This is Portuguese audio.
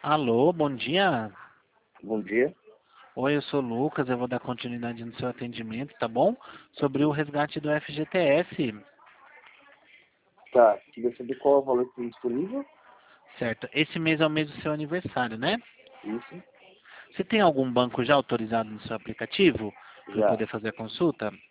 Alô, bom dia. Bom dia. Oi, eu sou o Lucas, eu vou dar continuidade no seu atendimento, tá bom? Sobre o resgate do FGTS, Tá, queria saber qual é o valor que tem disponível. certo? Esse mês é o mês do seu aniversário, né? Isso, Você tem algum banco já autorizado no seu aplicativo para eu já. poder fazer a consulta?